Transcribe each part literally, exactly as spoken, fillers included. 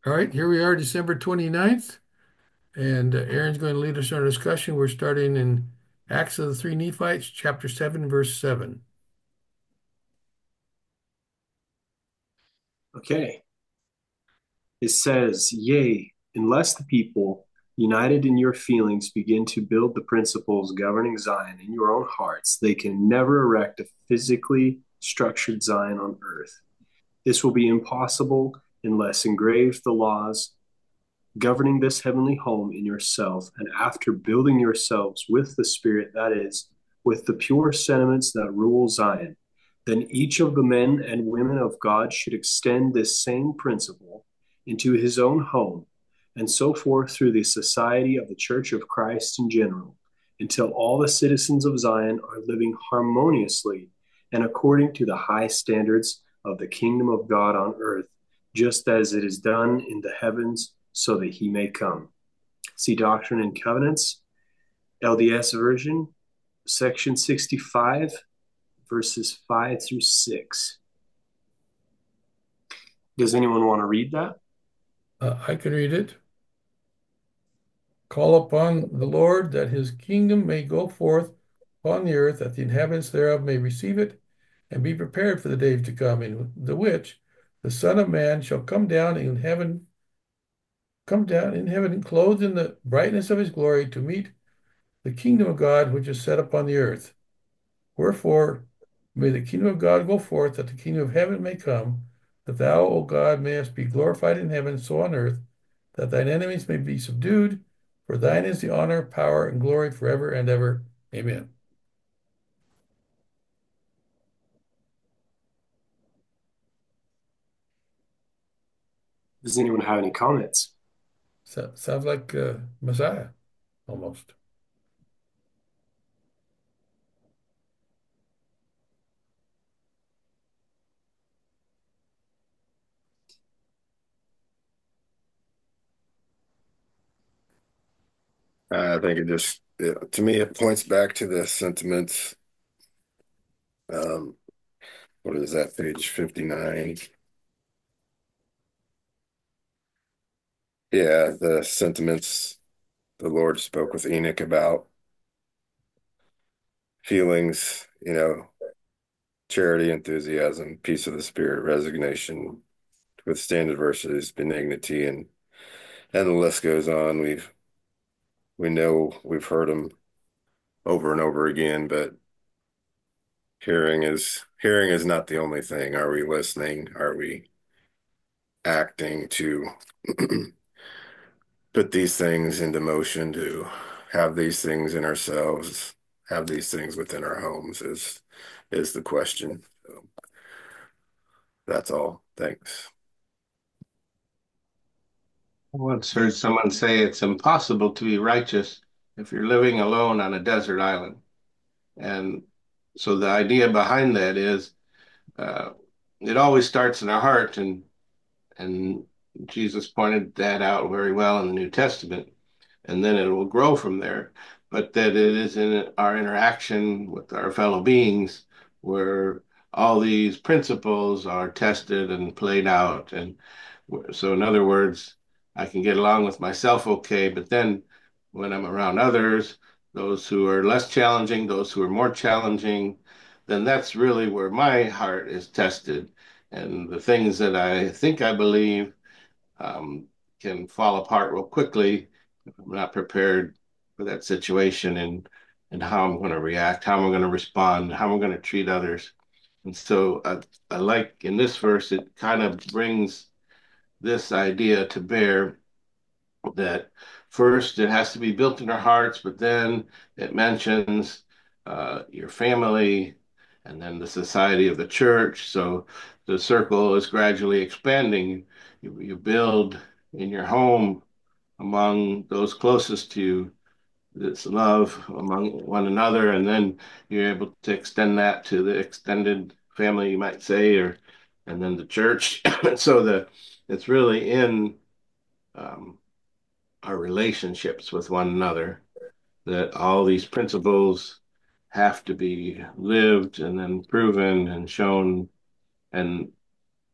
All right, here we are, December twenty-ninth, and uh, Aaron's going to lead us in our discussion. We're starting in Acts of the Three Nephites, chapter seven, verse seven. Okay. It says, Yea, unless the people, united in your feelings, begin to build the principles governing Zion in your own hearts, they can never erect a physically structured Zion on earth. This will be impossible unless engrave the laws governing this heavenly home in yourself, and after building yourselves with the Spirit, that is, with the pure sentiments that rule Zion, then each of the men and women of God should extend this same principle into his own home, and so forth through the society of the Church of Christ in general, until all the citizens of Zion are living harmoniously and according to the high standards of the kingdom of God on earth, just as it is done in the heavens, so that he may come. See Doctrine and Covenants, L D S version, section sixty-five, verses five through six. Does anyone want to read that? Uh, I can read it. Call upon the Lord that his kingdom may go forth upon the earth, that the inhabitants thereof may receive it, and be prepared for the days to come, in the which the Son of Man shall come down in heaven, come down in heaven, clothed in the brightness of his glory, to meet the kingdom of God which is set upon the earth. Wherefore, may the kingdom of God go forth, that the kingdom of heaven may come, that thou, O God, mayest be glorified in heaven, so on earth, that thine enemies may be subdued. For thine is the honor, power, and glory forever and ever. Amen. Does anyone have any comments? So, sounds like uh, Messiah, almost. I think it just, it, to me, it points back to the sentiments. Um, what is that, page fifty-nine? Yeah, the sentiments the Lord spoke with Enoch about feelings, you know, charity, enthusiasm, peace of the spirit, resignation, to withstand adversities, benignity, and and the list goes on. We've we know we've heard them over and over again, but hearing is hearing is not the only thing. Are we listening? Are we acting to put these things into motion, to have these things in ourselves, have these things within our homes is is the question. So that's all. Thanks. I once heard someone say it's impossible to be righteous if you're living alone on a desert island. And so the idea behind that is uh, it always starts in our heart, and and Jesus pointed that out very well in the New Testament, and then it will grow from there. But that it is in our interaction with our fellow beings where all these principles are tested and played out. And so, in other words, I can get along with myself okay, but then when I'm around others, those who are less challenging, those who are more challenging, then that's really where my heart is tested. And the things that I think I believe um, can fall apart real quickly if I'm not prepared for that situation and and how I'm going to react, how I'm going to respond, how I'm going to treat others. And so I, I like in this verse, it kind of brings this idea to bear that first it has to be built in our hearts, but then it mentions uh, your family and then the society of the church. So the circle is gradually expanding. You, you build in your home among those closest to you this love among one another, and then you're able to extend that to the extended family, you might say, or and then the church. So the it's really in um, our relationships with one another that all these principles have to be lived and then proven and shown. And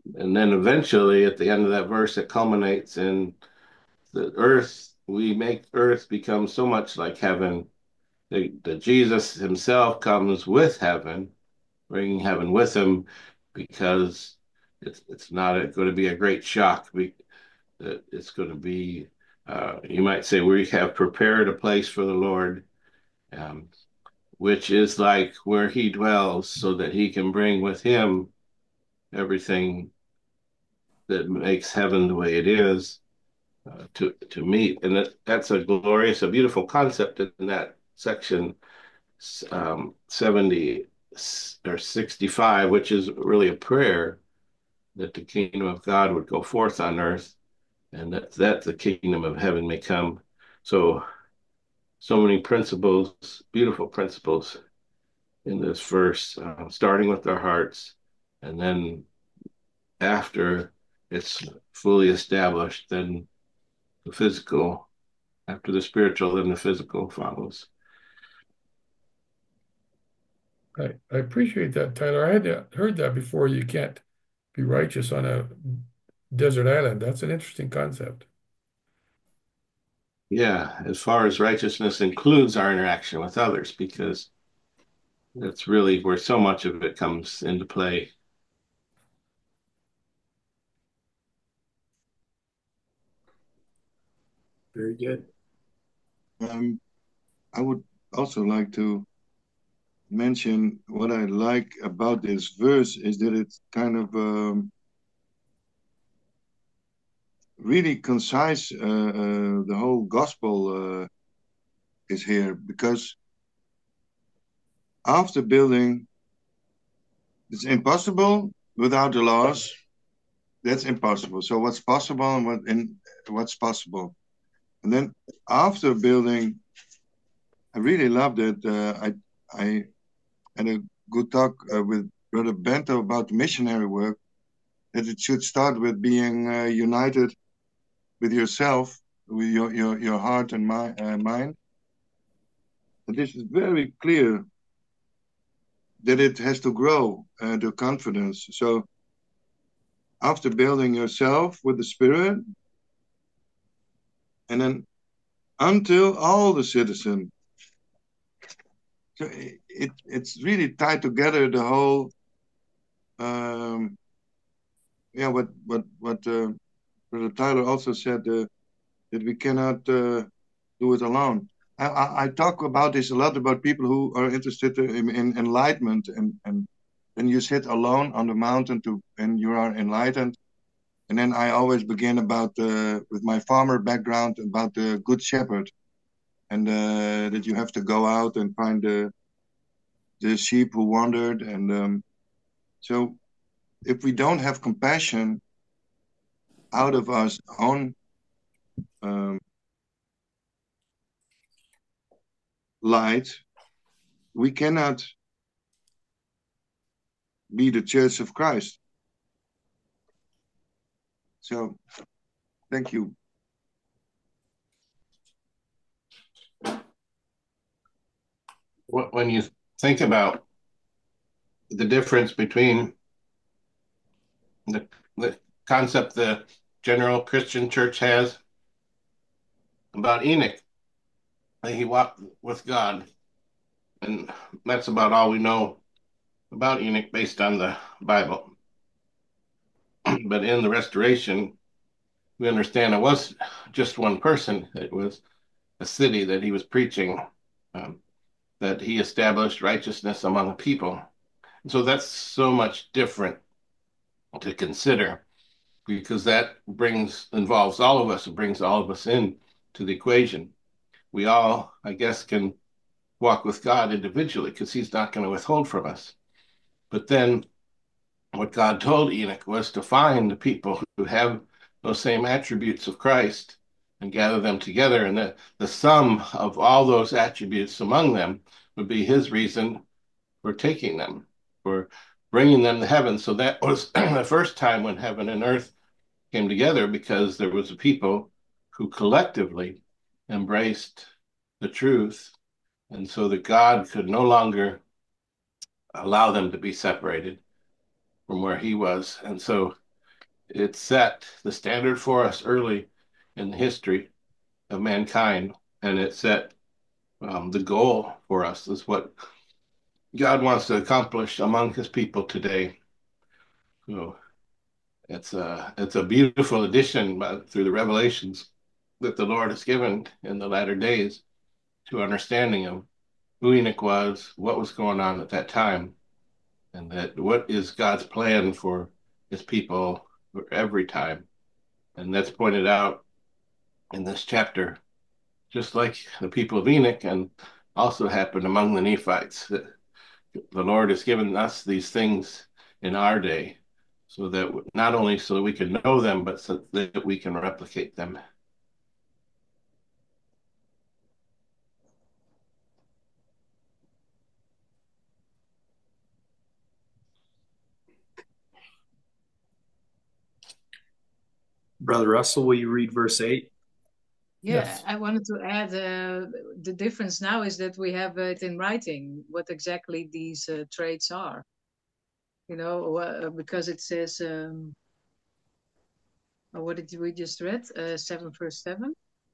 And then eventually, at the end of that verse, it culminates in the earth. We make earth become so much like heaven that, that Jesus himself comes with heaven, bringing heaven with him, because it's it's not a, going to be a great shock. We, it's going to be, uh, you might say, we have prepared a place for the Lord, um, which is like where he dwells, so that he can bring with him everything that makes heaven the way it is, uh, to to meet. And that, that's a glorious, a beautiful concept in that section, um, seventy or sixty-five, which is really a prayer that the kingdom of God would go forth on earth, and that, that the kingdom of heaven may come. So, so many principles, beautiful principles in this verse, uh, starting with our hearts, and then after it's fully established, then the physical, after the spiritual, then the physical follows. I, I appreciate that, Tyler. I had heard that before. You can't be righteous on a desert island. That's an interesting concept. Yeah, as far as righteousness includes our interaction with others, because that's really where so much of it comes into play. Very good. Um, I would also like to mention what I like about this verse is that it's kind of um, really concise. Uh, uh, the whole gospel uh, is here because after building, it's impossible without the laws. That's impossible. So what's possible and what and what's possible, and then after building, I really love that. Uh, I I had a good talk uh, with Brother Bento about missionary work. That it should start with being uh, united with yourself, with your your, your heart and my, uh, mind. And this is very clear that it has to grow uh, the confidence. So after building yourself with the Spirit, and then until all the citizens. So it, it it's really tied together the whole um, yeah what what what uh, Brother Tyler also said uh, that we cannot uh, do it alone. I, I, I talk about this a lot about people who are interested in, in enlightenment, and and then you sit alone on the mountain to and you are enlightened. And then I always begin about uh, with my farmer background about the good shepherd, and uh, that you have to go out and find the the sheep who wandered. And um, so if we don't have compassion out of our own um, light, we cannot be the Church of Christ. So, thank you. When you think about the difference between the, the concept the general Christian church has about Enoch, he walked with God, and that's about all we know about Enoch based on the Bible. But in the restoration, we understand it was just one person. It was a city that he was preaching, um, that he established righteousness among the people. And so that's so much different to consider, because that brings involves all of us. It brings all of us in to the equation. We all, I guess, can walk with God individually because he's not going to withhold from us. But then what God told Enoch was to find the people who have those same attributes of Christ and gather them together. And the, the sum of all those attributes among them would be his reason for taking them, for bringing them to heaven. So that was the first time when heaven and earth came together, because there was a people who collectively embraced the truth. And so that God could no longer allow them to be separated from where he was. And so it set the standard for us early in the history of mankind, and it set um, the goal for us. Is what God wants to accomplish among His people today. So it's a it's a beautiful addition by, through the revelations that the Lord has given in the latter days to understanding of who Enoch was, what was going on at that time, and that what is God's plan for His people for every time. And that's pointed out in this chapter, just like the people of Enoch, and also happened among the Nephites. That the Lord has given us these things in our day, so that not only so that we can know them, but so that we can replicate them. Brother Russell, will you read verse eight? Yeah, Yes. I wanted to add uh, the difference now is that we have it in writing what exactly these uh, traits are. You know, uh, because it says, um, oh, what did we just read? Uh, seven verse seven.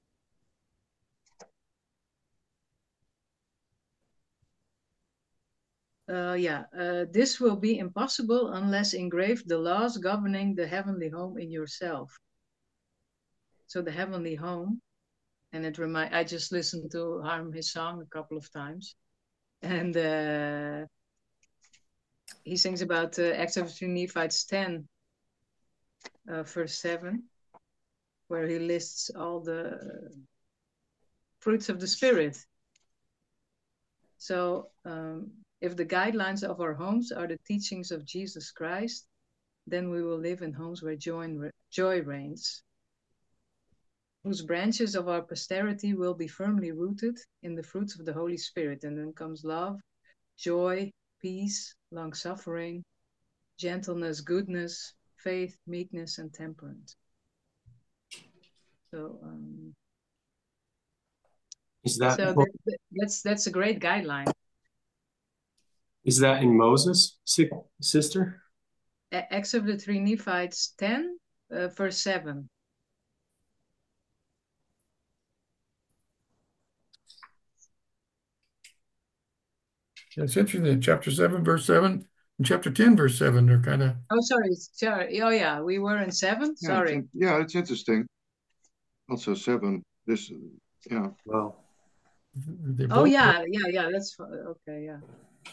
Uh, yeah, uh, this will be impossible unless engraved the laws governing the heavenly home in yourself. So the heavenly home, and it remind. I just listened to Harm his song a couple of times, and uh, he sings about uh, Acts of the Nephites ten, uh, verse seven, where he lists all the fruits of the Spirit. So um, if the guidelines of our homes are the teachings of Jesus Christ, then we will live in homes where joy, joy reigns, whose branches of our posterity will be firmly rooted in the fruits of the Holy Spirit. And then comes love, joy, peace, long-suffering, gentleness, goodness, faith, meekness, and temperance. So, um, Is that so that, that, that's that's a great guideline. Is that in Moses, sister? Acts of the Three Nephites ten, uh, verse seven. It's interesting. In chapter seven, verse seven, and chapter ten, verse seven, they're kind of. Oh, sorry, sorry. Oh, yeah, we were in seven. Yeah, Sorry. it's, yeah, it's interesting. Also seven. This, yeah. Well, oh yeah, yeah, yeah. That's okay. Yeah.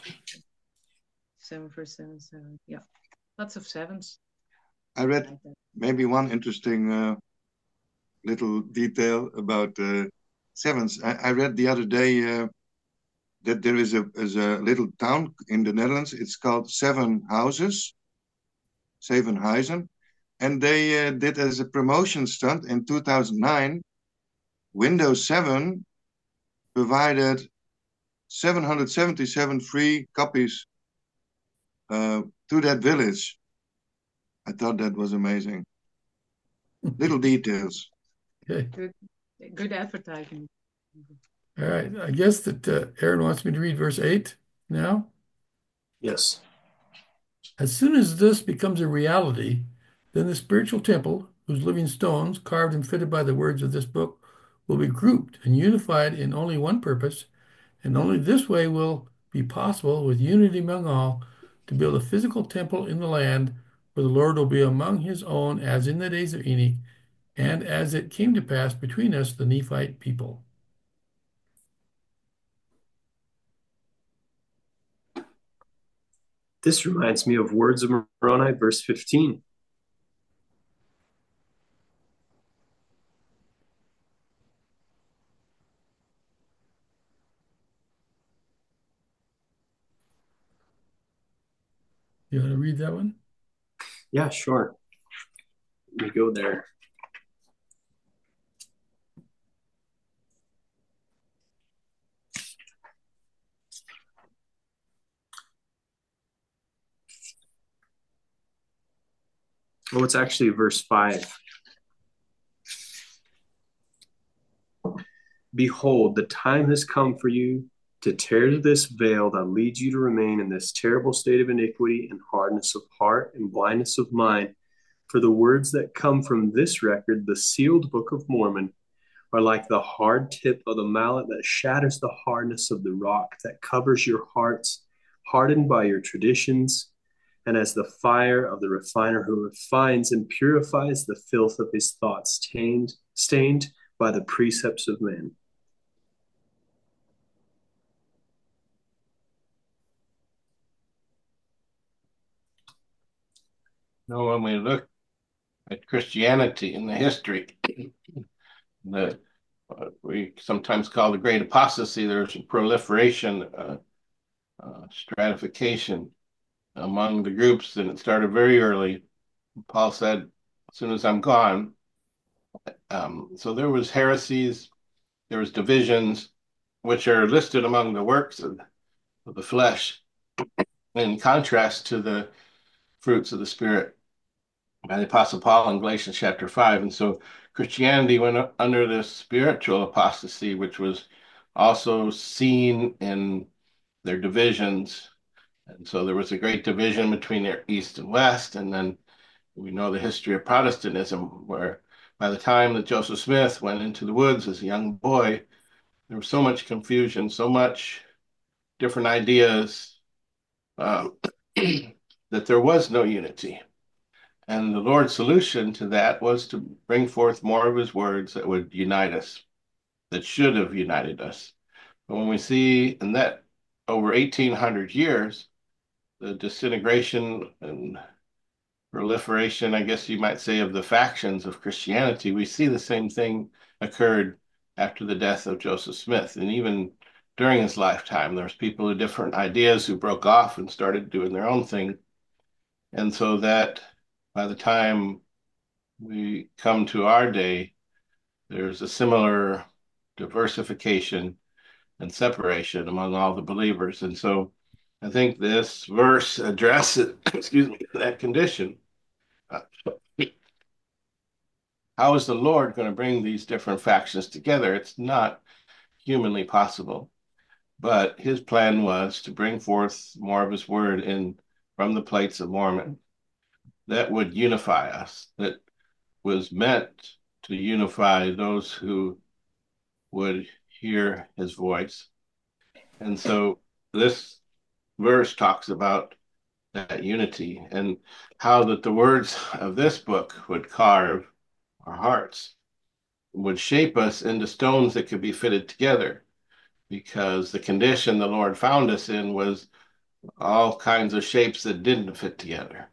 Seven verse seven, seven. Yeah, lots of sevens. I read like maybe one interesting uh, little detail about uh, sevens. I, I read the other day uh, that there is a, is a little town in the Netherlands. It's called Seven Houses, Zevenhuizen, and they uh, did as a promotion stunt in two thousand nine. Windows seven provided seven hundred seventy-seven free copies uh, to that village. I thought that was amazing. Little details. Okay. Good, good advertising. All right. I guess that uh, Aaron wants me to read verse eight now. Yes. As soon as this becomes a reality, then the spiritual temple, whose living stones, carved and fitted by the words of this book, will be grouped and unified in only one purpose, and only this way will be possible with unity among all to build a physical temple in the land where the Lord will be among his own as in the days of Enoch, and as it came to pass between us, the Nephite people. This reminds me of Words of Moroni, verse fifteen. You want to read that one? Yeah, sure. Let me go there. Oh, it's actually verse five. Behold, the time has come for you to tear this veil that leads you to remain in this terrible state of iniquity and hardness of heart and blindness of mind For the words that come from this record, the sealed Book of Mormon, are like the hard tip of the mallet that shatters the hardness of the rock that covers your hearts, hardened by your traditions, and as the fire of the refiner who refines and purifies the filth of his thoughts, stained, stained by the precepts of men. Now, when we look at Christianity in the history, the what we sometimes call the Great Apostasy, there's a proliferation, uh, uh, stratification among the groups, and it started very early. Paul said, as soon as I'm gone. Um, so there was heresies, there was divisions, which are listed among the works of, of the flesh, in contrast to the fruits of the Spirit by the Apostle Paul in Galatians chapter five. And so Christianity went under this spiritual apostasy, which was also seen in their divisions. And so there was a great division between their East and West. And then we know the history of Protestantism, where by the time that Joseph Smith went into the woods as a young boy, there was so much confusion, so much different ideas, um, that there was no unity. And the Lord's solution to that was to bring forth more of his words that would unite us, that should have united us. But when we see in that over eighteen hundred years, the disintegration and proliferation, I guess you might say, of the factions of Christianity, we see the same thing occurred after the death of Joseph Smith. And even during his lifetime, there was people with different ideas who broke off and started doing their own thing. And so that by the time we come to our day, there's a similar diversification and separation among all the believers. And so I think this verse addresses, excuse me, that condition. Uh, how is the Lord going to bring these different factions together? It's not humanly possible. But his plan was to bring forth more of his word in from the plates of Mormon that would unify us, that was meant to unify those who would hear his voice. And so this verse talks about that unity and how that the words of this book would carve our hearts, would shape us into stones that could be fitted together, because the condition the Lord found us in was all kinds of shapes that didn't fit together.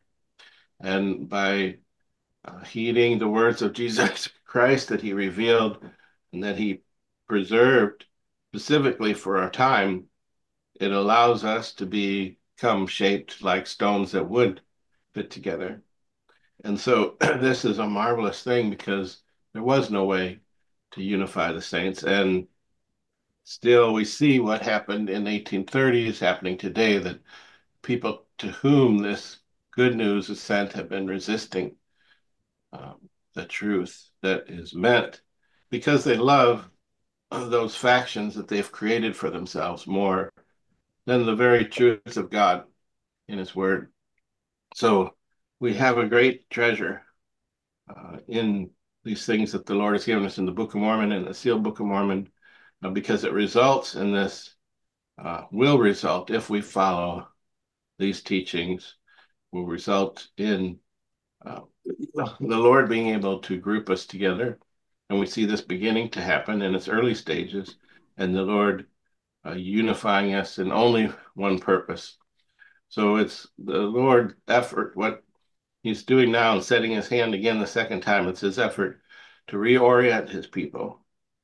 And by uh, heeding the words of Jesus Christ that he revealed and that he preserved specifically for our time, it allows us to become shaped like stones that would fit together. And so this is a marvelous thing, because there was no way to unify the saints. And still we see what happened in eighteen thirty is happening today, that people to whom this good news is sent have been resisting um, the truth that is meant, because they love those factions that they've created for themselves more than the very truth of God in his word. So we have a great treasure uh, in these things that the Lord has given us in the Book of Mormon and the sealed Book of Mormon, uh, because it results in this, uh, will result, if we follow these teachings, will result in uh, the Lord being able to group us together. And we see this beginning to happen in its early stages, and the Lord uh, unifying us in only one purpose. So it's the Lord's effort, what he's doing now and setting his hand again the second time. It's his effort to reorient his people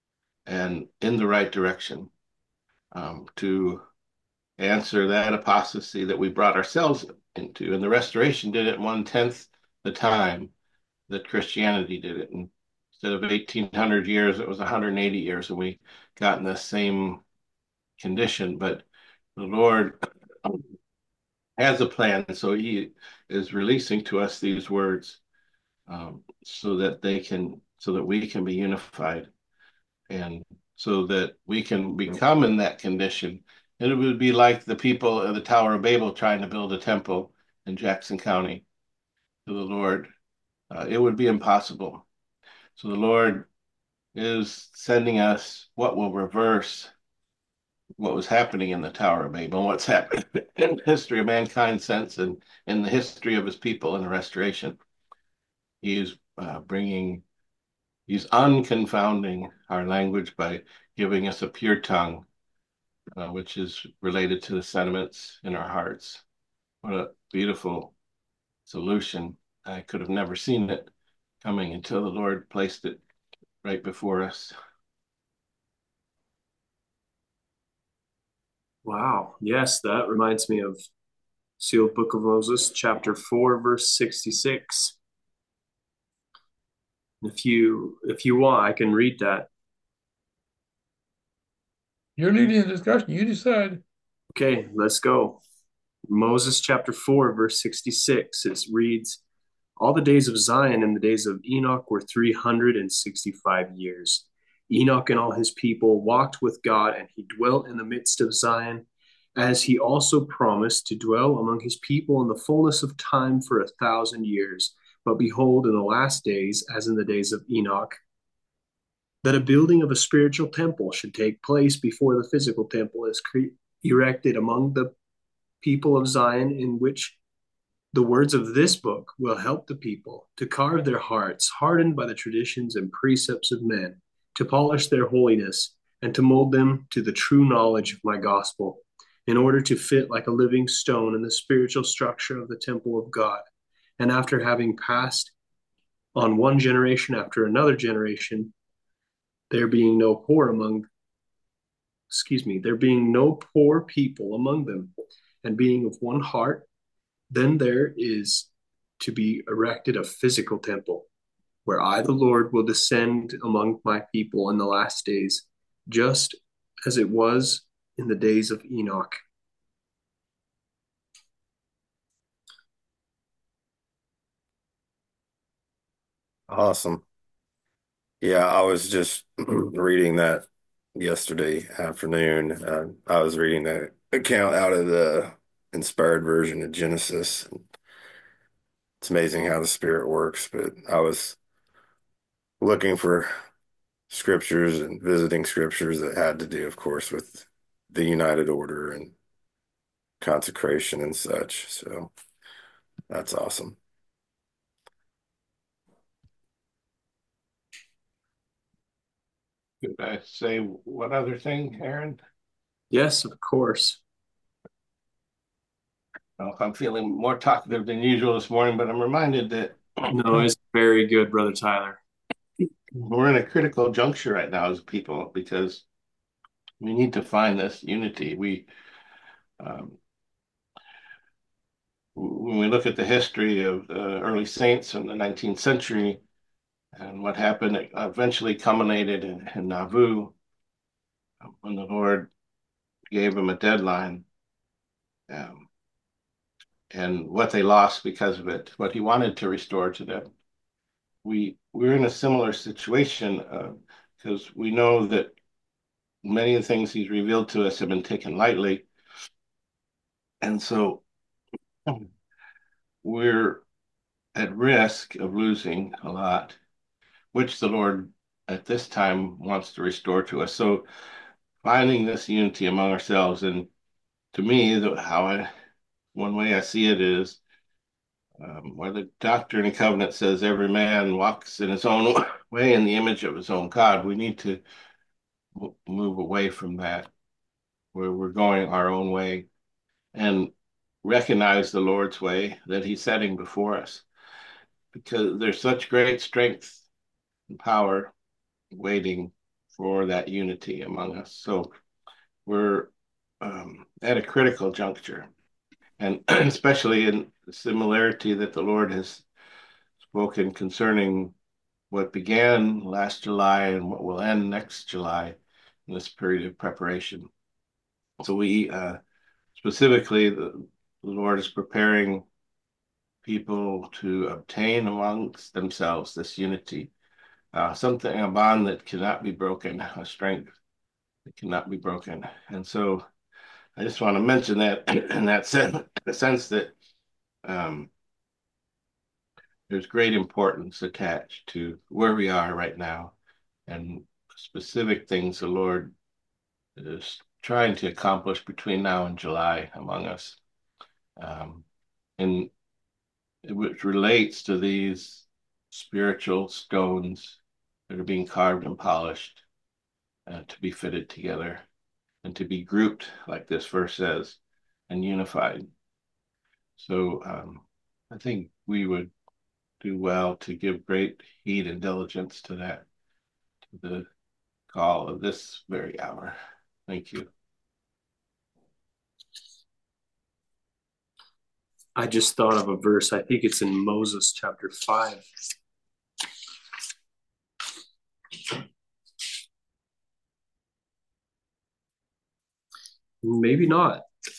and in the right direction, um, to answer that apostasy that we brought ourselves into. And the Restoration did it one tenth the time that Christianity did it. And instead of eighteen hundred years, it was one hundred eighty years, and we got in the same condition. But the Lord has a plan, so he is releasing to us these words, um, so that they can, so that we can be unified, and so that we can become in that condition. And it would be like the people of the Tower of Babel trying to build a temple in Jackson County to the Lord. uh, it would be impossible. So the Lord is sending us what will reverse what was happening in the Tower of Babel, and what's happened in the history of mankind since, and in the history of his people in the restoration. He is uh, bringing, he's unconfounding our language by giving us a pure tongue, uh, which is related to the sentiments in our hearts. What a beautiful solution. I could have never seen it coming until the Lord placed it right before us. Wow. Yes, that reminds me of Sealed Book of Moses, chapter four, verse sixty-six. If you if you want, I can read that. You're leading the discussion. You decide. Okay, let's go. Moses chapter four, verse sixty-six. It reads, all the days of Zion and the days of Enoch were three hundred sixty-five years. Enoch and all his people walked with God, and he dwelt in the midst of Zion, as he also promised to dwell among his people in the fullness of time for a thousand years. But behold, in the last days, as in the days of Enoch, that a building of a spiritual temple should take place before the physical temple is cre- erected among the people of Zion, in which the words of this book will help the people to carve their hearts, hardened by the traditions and precepts of men, to polish their holiness, and to mold them to the true knowledge of my gospel, in order to fit like a living stone in the spiritual structure of the temple of God. And after having passed on one generation after another generation, there being no poor among, excuse me, there being no poor people among them, and being of one heart, then there is to be erected a physical temple, where I, the Lord, will descend among my people in the last days, just as it was in the days of Enoch. Awesome. Yeah, I was just reading that yesterday afternoon. Uh, I was reading the account out of the inspired version of Genesis. It's amazing how the Spirit works, but I was looking for scriptures and visiting scriptures that had to do, of course, with the United Order and consecration and such. So that's awesome. Could I say one other thing, Aaron? Yes, of course. I don't know if I'm feeling more talkative than usual this morning, but I'm reminded that No, it's very good, Brother Tyler. we're in a critical juncture right now as people, because we need to find this unity. We, um, when we look at the history of the early saints in the nineteenth century and what happened, it eventually culminated in, in Nauvoo, when the Lord gave them a deadline, um, and what they lost because of it, what He wanted to restore to them. We we're in a similar situation, uh, because we know that many of the things He's revealed to us have been taken lightly, and so we're at risk of losing a lot, which the Lord at this time wants to restore to us. So finding this unity among ourselves, and to me, the, how I, one way I see it is, um, where the Doctrine and Covenant says every man walks in his own way in the image of his own God. We need to m- move away from that, where we're going our own way, and recognize the Lord's way that He's setting before us, because there's such great strength and power waiting for that unity among us. So we're um, at a critical juncture, and especially in the similarity that the Lord has spoken concerning what began last July and what will end next July in this period of preparation. So we uh, specifically, the, the Lord is preparing people to obtain amongst themselves this unity, uh, something, a bond that cannot be broken, a strength that cannot be broken. And so I just want to mention that in that sense, the sense that um, there's great importance attached to where we are right now and specific things the Lord is trying to accomplish between now and July among us. Um, and which relates to these spiritual stones that are being carved and polished uh, to be fitted together and to be grouped, like this verse says, and unified. So um, I think we would do well to give great heed and diligence to that, to the call of this very hour. Thank you. I just thought of a verse. I think it's in Moses chapter five. Maybe not.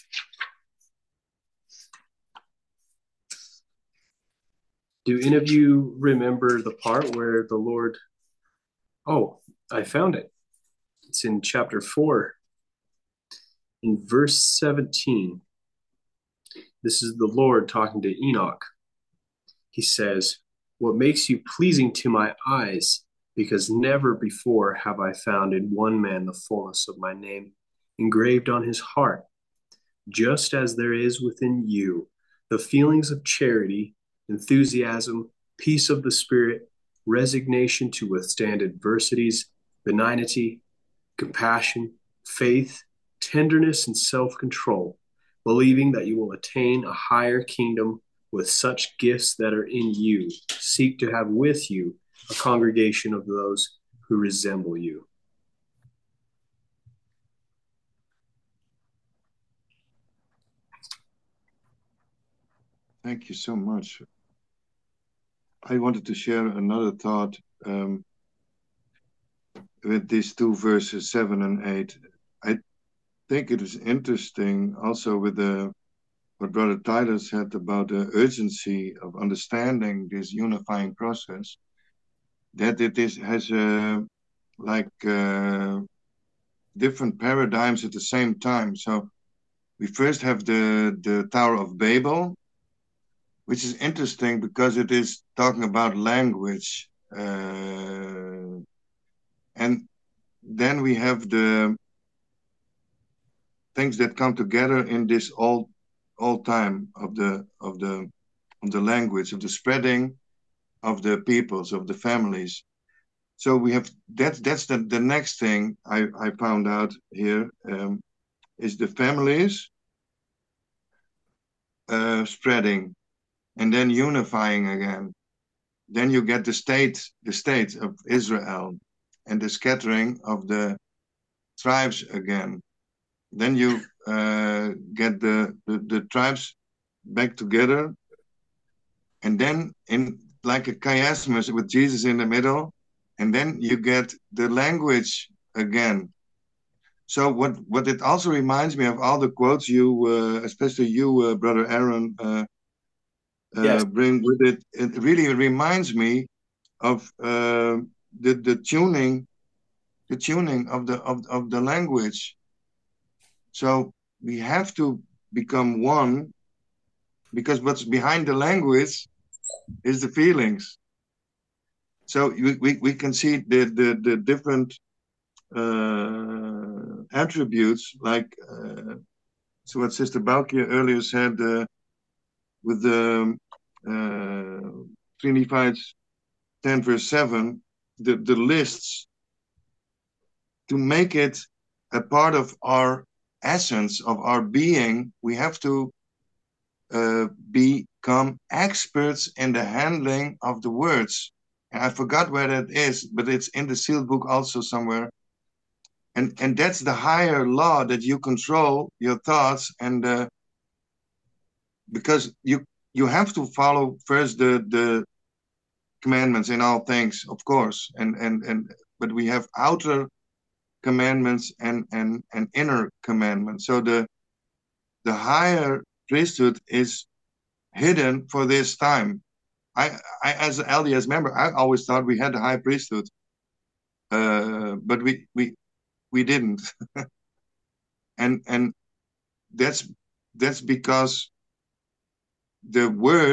Do any of you remember the part where the Lord, oh, I found it. It's in chapter four, in verse seventeen. This is the Lord talking to Enoch. He says, "What makes you pleasing to my eyes, because never before have I found in one man the fullness of my name engraved on his heart, just as there is within you the feelings of charity, enthusiasm, peace of the Spirit, resignation to withstand adversities, benignity, compassion, faith, tenderness, and self-control, believing that you will attain a higher kingdom with such gifts that are in you. Seek to have with you a congregation of those who resemble you." Thank you so much. I wanted to share another thought um, with these two verses, seven and eight. I think it is interesting also with the what Brother Tyler said about the urgency of understanding this unifying process, that it is has a like uh, different paradigms at the same time. So we first have the the Tower of Babel, which is interesting because it is talking about language, uh, and then we have the things that come together in this old old time of the of the of the language, of the spreading of the peoples, of the families. So we have that's that's the, the next thing I, I found out here um, is the families uh, spreading and then unifying again. Then you get the state, the state of Israel, and the scattering of the tribes again. Then you uh, get the, the the tribes back together, and then in like a chiasmus with Jesus in the middle, and then you get the language again. So what what it also reminds me of all the quotes you, uh, especially you, uh, Brother Aaron, uh, uh, Yes. bring with it. It really reminds me of uh, the the tuning, the tuning of the of of the language. So we have to become one, because what's behind the language is the feelings. So we, we, we can see the, the, the different uh, attributes, like uh, so what Sister Balkia earlier said uh, with the uh, Trinified ten verse seven, the, the lists, to make it a part of our essence, of our being, we have to uh, become experts in the handling of the words. And I forgot where that is, but it's in the sealed book also somewhere. And and that's the higher law, that you control your thoughts, and uh, because you you have to follow first the the commandments in all things, of course, and and and but we have outer commandments and and and inner commandments. So the the higher priesthood is hidden for this time. I, I as an L D S member, I always thought we had the high priesthood, uh, but we we we didn't, and and that's that's because the word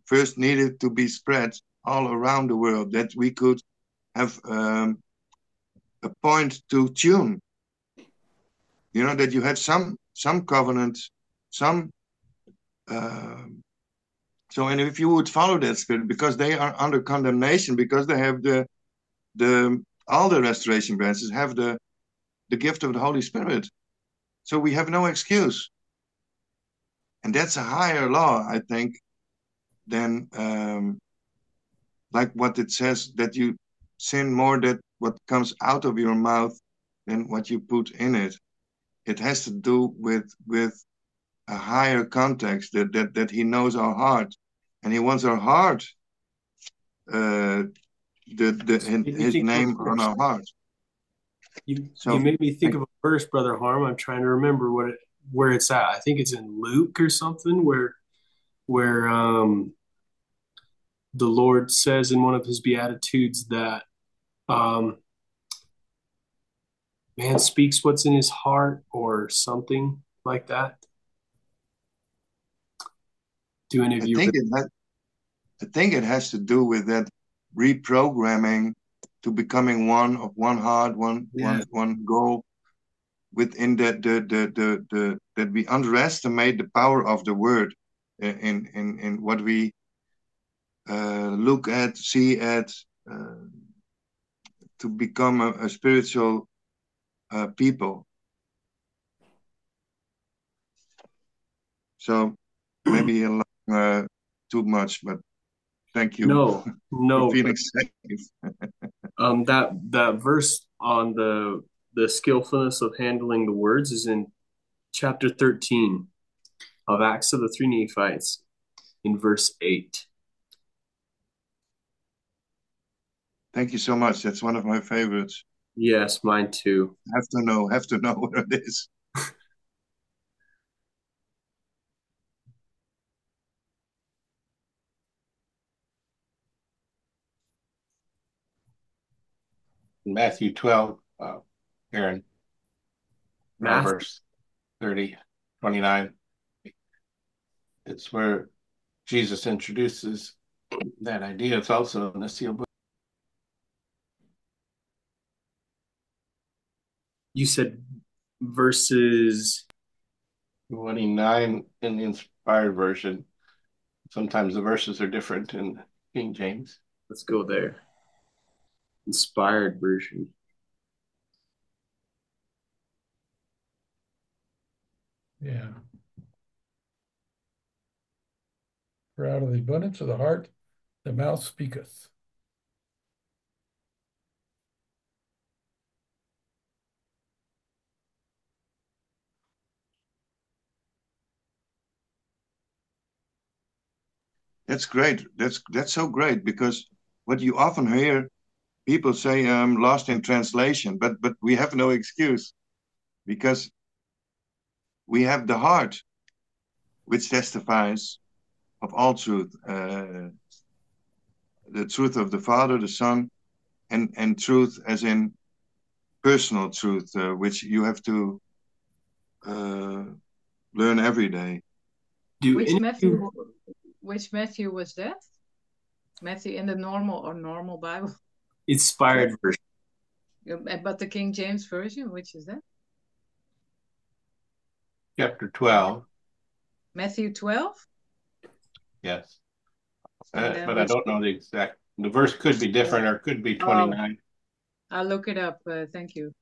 first needed to be spread all around the world, that we could have um, a point to tune. You know, that you have some some covenants, some. Uh, so, and if you would follow that spirit, because they are under condemnation, because they have the the all the restoration branches have the the gift of the Holy Spirit, so we have no excuse. And that's a higher law, I think, than um, like what it says, that you sin more that what comes out of your mouth than what you put in it. It has to do with with a higher context, that that that he knows our heart, and he wants our heart, uh, the the Made me his think of a name on verse. our heart. You So you made me think I, of a verse, Brother Harm. I'm trying to remember what it, where it's at. I think it's in Luke or something, where where um the Lord says in one of his beatitudes that um man speaks what's in his heart or something like that. Do any of I you? think it has, I think it has to do with that reprogramming to becoming one of one heart, one Yeah. one one goal. Within that the, the the the that we underestimate the power of the word in in in what we uh, look at, see at, uh, to become a, a spiritual uh, people. So maybe a long, uh, too much, but thank you No, for no, feeling but safe. um that that verse on the the skillfulness of handling the words is in chapter thirteen of Acts of the Three Nephites in verse eight. Thank you so much. That's one of my favorites. Yes, mine too. Have to know, have to know what it is. In Matthew twelve, uh, Aaron, around Matthew. verse thirty, twenty-nine, it's where Jesus introduces that idea. It's also in the seal book. You said verses. twenty-nine in the inspired version. Sometimes the verses are different in King James. Let's go there. Inspired version. Yeah. For out of the abundance of the heart, the mouth speaketh. That's great. That's that's so great, because what you often hear people say, um, lost in translation, but but we have no excuse, because we have the heart which testifies of all truth, uh, the truth of the Father, the Son, and and truth as in personal truth, uh, which you have to uh, learn every day. Do Which any of Matthew? you Which Matthew was that? Matthew in the normal or normal Bible? inspired version? Yeah, but the King James version, which is that? Chapter twelve, Matthew twelve. yes. And Uh, then but I which? don't know the exact, the verse could be different or could be Oh, twenty-nine. I'll look it up. Uh, thank you.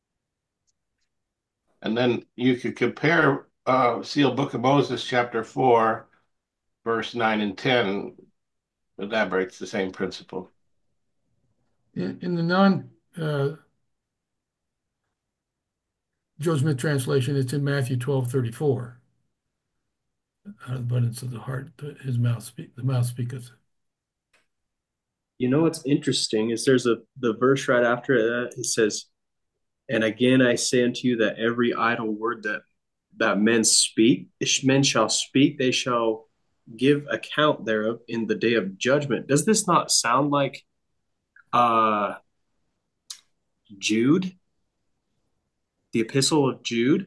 And then you could compare uh, Seal Book of Moses, chapter four, verse nine and ten, elaborates the same principle. In, in the non uh, Joe Smith translation, it's in Matthew twelve thirty-four. Out of the abundance of the heart, the- his mouth speak, the mouth speaketh. You know what's interesting is there's a the verse right after that. It says, "And again I say unto you that every idle word that that men speak, men shall speak, they shall give account thereof in the day of judgment." Does this not sound like uh, Jude, the Epistle of Jude,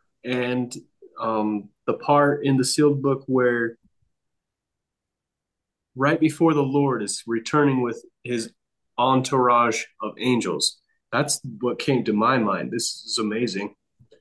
and um, the part in the sealed book where right before the Lord is returning with his entourage of angels. That's what came to my mind. This is amazing.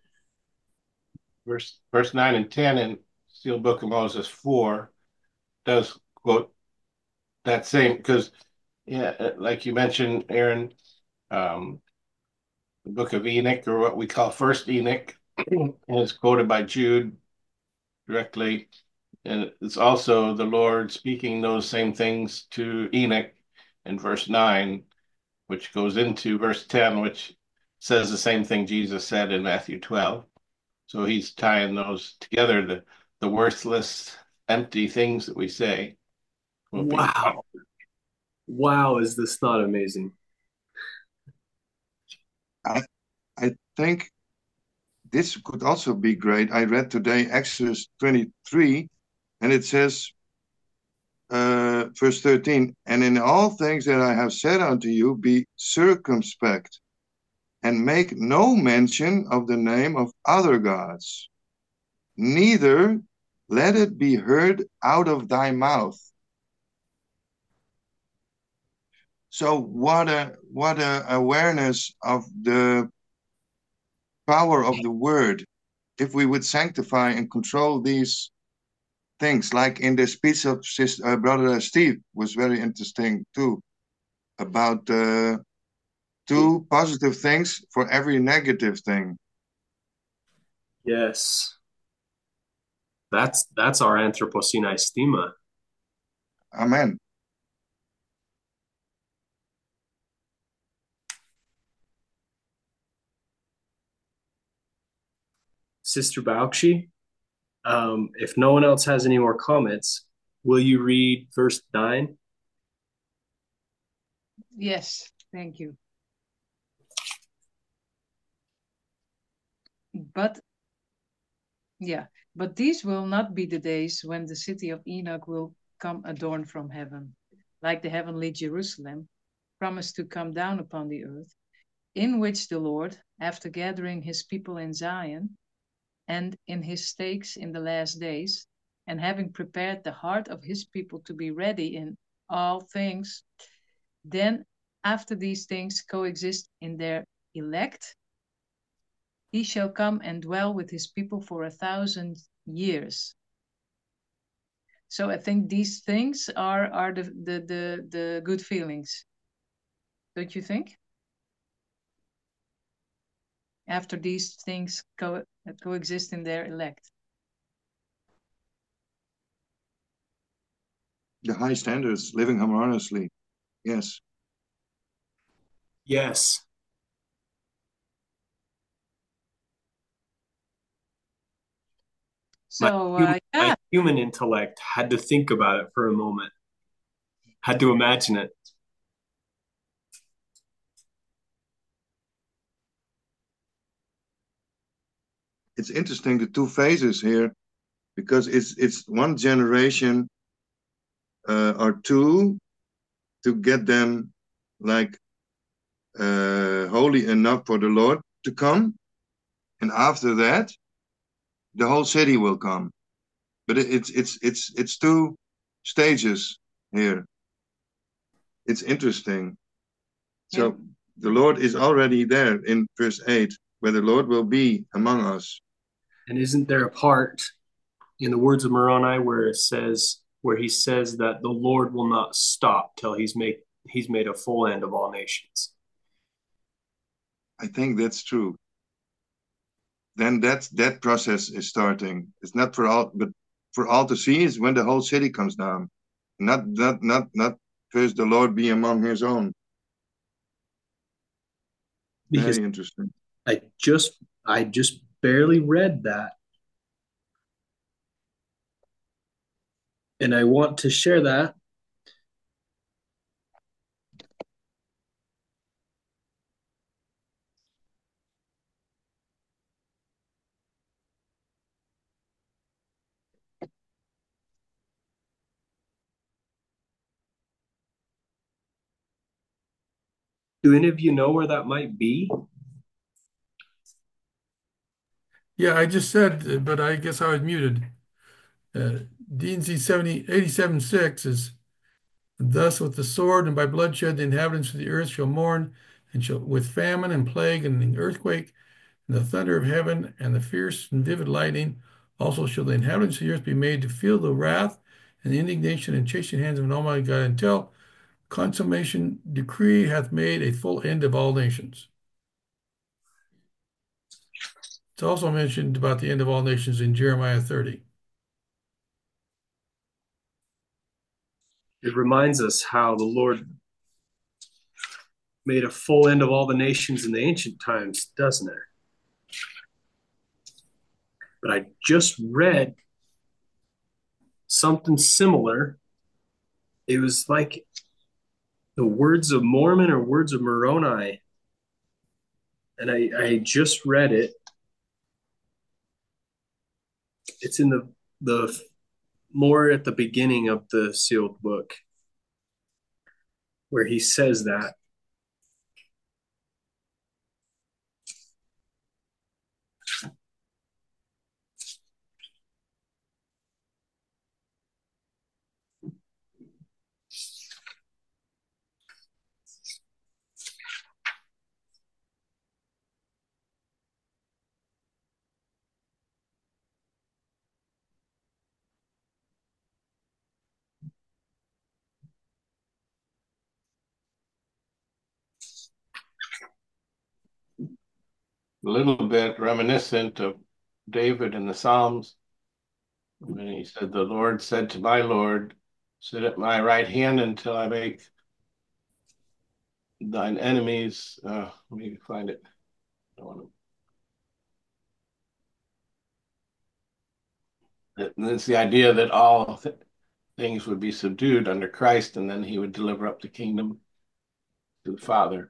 Verse verse nine and ten in Seal Book of Moses four does quote that same because yeah, like you mentioned, Aaron, um, the book of Enoch, or what we call First Enoch, is quoted by Jude directly, and it's also the Lord speaking those same things to Enoch in verse nine, which goes into verse ten, which says the same thing Jesus said in Matthew twelve. So he's tying those together. The the worthless, empty things that we say will be. Wow. Wow, is this not amazing? I, I think this could also be great. I read today Exodus twenty-three, and it says, uh, verse thirteen, and in all things that I have said unto you, be circumspect, and make no mention of the name of other gods, neither let it be heard out of thy mouth. So what a what a awareness of the power of the word. If we would sanctify and control these things, like in the speech of sister, uh, brother Steve, was very interesting too, about uh, two positive things for every negative thing. Yes. That's that's our Anthropocene stigma. Amen. Sister Baukshi, um, if no one else has any more comments, will you read verse nine? Yes, thank you. But yeah, but these will not be the days when the city of Enoch will come adorned from heaven, like the heavenly Jerusalem, promised to come down upon the earth, in which the Lord, after gathering his people in Zion and in his stakes in the last days, and having prepared the heart of his people to be ready in all things, then after these things coexist in their elect, he shall come and dwell with his people for a thousand years. So I think these things are are the the the, the good feelings. Don't you think? After these things co coexist in their elect. The high standards, living harmoniously. Yes. Yes. So my, human, uh, yeah, my human intellect had to think about it for a moment, had to imagine it. It's interesting, the two phases here, because it's it's one generation uh, or two to get them like uh, holy enough for the Lord to come, and after that, the whole city will come. But it, it's it's it's it's two stages here. It's interesting. So yeah. the Lord is already there in verse eight, where the Lord will be among us. And isn't there a part in the words of Moroni where it says, where he says that the Lord will not stop till he's made he's made a full end of all nations? I think that's true. Then that that process is starting. It's not for all, but for all to see is when the whole city comes down. Not not not not first the Lord be among his own. Because Very interesting. I just I just barely read that. And I want to share that. Do any of you know where that might be? Yeah, I just said, uh, but I guess I was muted. Uh, D and Z seventy eighty-seven six is And thus with the sword and by bloodshed the inhabitants of the earth shall mourn, and shall with famine and plague and the earthquake and the thunder of heaven and the fierce and vivid lightning. Also shall the inhabitants of the earth be made to feel the wrath and the indignation and chastening hands of an Almighty God until consummation decree hath made a full end of all nations. It's also mentioned about the end of all nations in Jeremiah thirty. It reminds us how the Lord made a full end of all the nations in the ancient times, doesn't it? But I just read something similar. It was like the words of Mormon or words of Moroni. And I, I just read it. It's in the the more at the beginning of the sealed book, where he says that. A little bit reminiscent of David in the Psalms when he said, "The Lord said to my Lord, sit at my right hand until I make thine enemies." Uh, let me find it. I don't want to... It's the idea that all th- things would be subdued under Christ, and then he would deliver up the kingdom to the Father.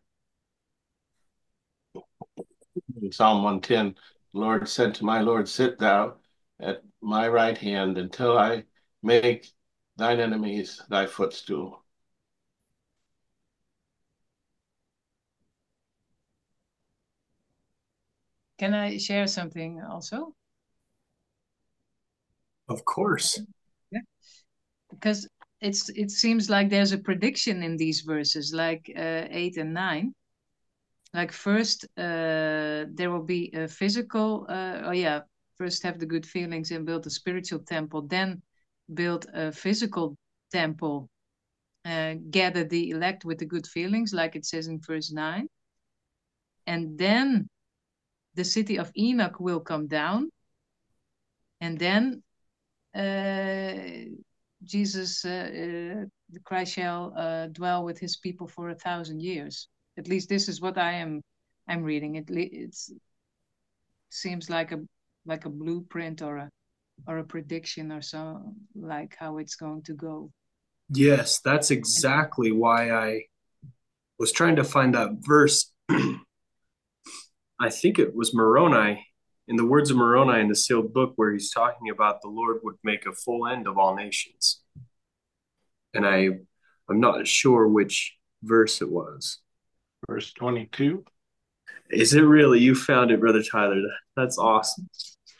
In Psalm one ten, the Lord said to my Lord, sit thou at my right hand until I make thine enemies thy footstool. Can I share something also? Of course. Yeah. Because it's it seems like there's a prediction in these verses, like uh, eight and nine. Like first, uh, there will be a physical, uh, oh yeah, first have the good feelings and build a spiritual temple, then build a physical temple, uh, gather the elect with the good feelings, like it says in verse nine. And then the city of Enoch will come down. And then uh, Jesus, uh, uh, the Christ shall uh, dwell with his people for a thousand years. At least this is what I am I'm reading. It it's seems like a like a blueprint or a or a prediction or so, like how it's going to go. Yes, that's exactly why I was trying to find that verse. I think it was Moroni, in the words of Moroni in the sealed book, where he's talking about the Lord would make a full end of all nations. And I, I'm not sure which verse it was. Verse twenty-two. Is it really? You found it, Brother Tyler. That's awesome.